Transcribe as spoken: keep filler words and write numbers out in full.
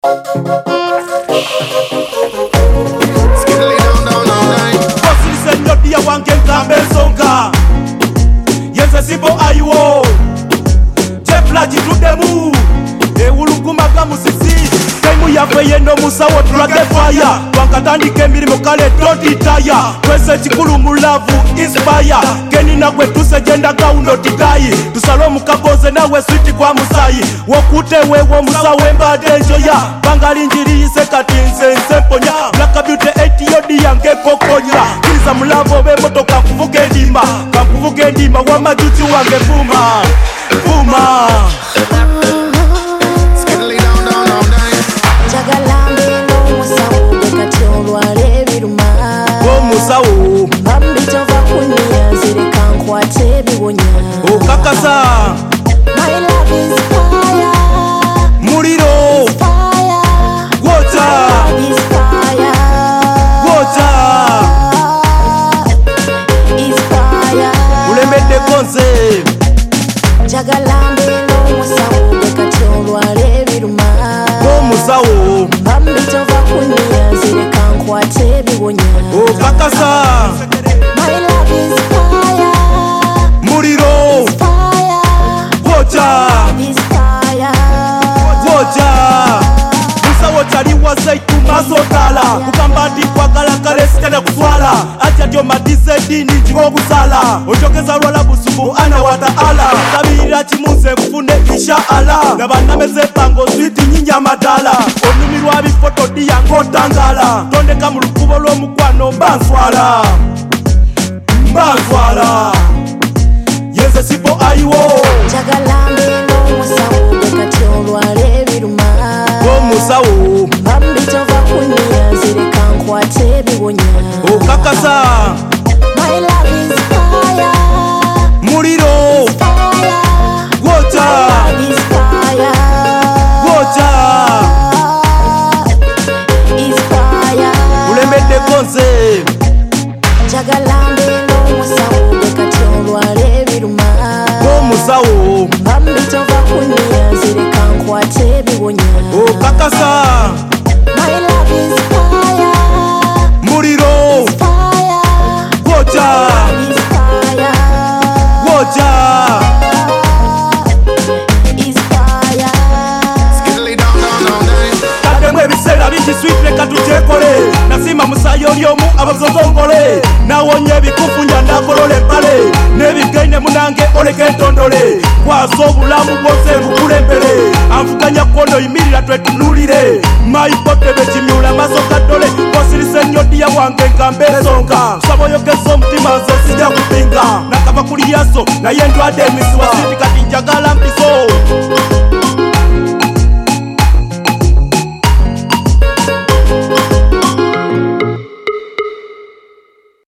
Skiddly down, down, down, down. Bossy senyo dia wange nkambe songa. Yenze sibo ayiwo. Jefla jitudemu. Ewulukumaga musisi. Kemu yafe yendo musawo tulage fire. Wankatandike mirimo kale don't tire. Kwese chikulu mulavu inspire. Keni na kwetuse jenda gaundo titayi. Tusalo mukagoze nawe switi kwa musayi. Wokute wewo musawe mbadenjo ya. Bangali njiri isekati nse nse ponya. Black beauty eighty yodi yange kokonya. Kisa mulavo be moto kakuvuge ndima. Kakuvuge ndima wa majuti wange fuma. Fuma. Skiddly down, down, down, down. Jagalambe no musawo bekatolwa lebiruma. Wo musawo. Bambito vakunya zire kankwate biwonya. Okakasa. My love is fire. Muriro. Fire. Water. Is fire. Water. Is fire. Ulemede konse. Jagalambe no musawo bekatolwa lebiruma. Wo musawo. Bambito vakunya zire kankwate biwonya. Okakasa. My love is fire. Muriro. Fire. Water. Is fire. Water. Musawo chali wazaitu masotala. Kukambati kwa kala kale sikana kuswala. Acha dio madise dini jiko kusala. Ojokeza rola busubu ana wataala. Sabira chimuze mfune isha ala. Gabana meze pango switi nyinya madala. Onumirwa bifoto diya ngotangala. Tonde kamulukubo lo mukwano mbanswala. Mbanswala. Yenze sipo ayiwo. Jagalambe no musawo bekatolwa lebiruma. Wo musawo. Bambito vakunya zire kankwate biwonya. Okakasa. My love is fire. Muriro. Fire. Water. Is fire. Water. Is fire. Ulemede konse. Jagalambe no musawo bekatolwa lebiruma. Wo musawo. Bambito vakunya zire kankwate biwonya. Okakasa. My love is fire. Muriro. Fire. Water. Is fire. Water. Is fire. Skiddly down, down, down, down. Kademwe bisera bingi sweet leka tutekole. Nasima musayo lyomu abazozongole. Nawonye bikufunya nakolole mpale. Nebigaine munange oleke ntondole. Kwaso obulamu bwose bukulembere. Anfuganya kono imirira twetunulire. Maipote bekimyula masoka dole. Bosirise nnyo diya wange nkambe songa. Saboyokeso omutima nze sijja kupinga. Nakava kuli yaso naye ndwadde emisiwa siti kati njagala mpiso.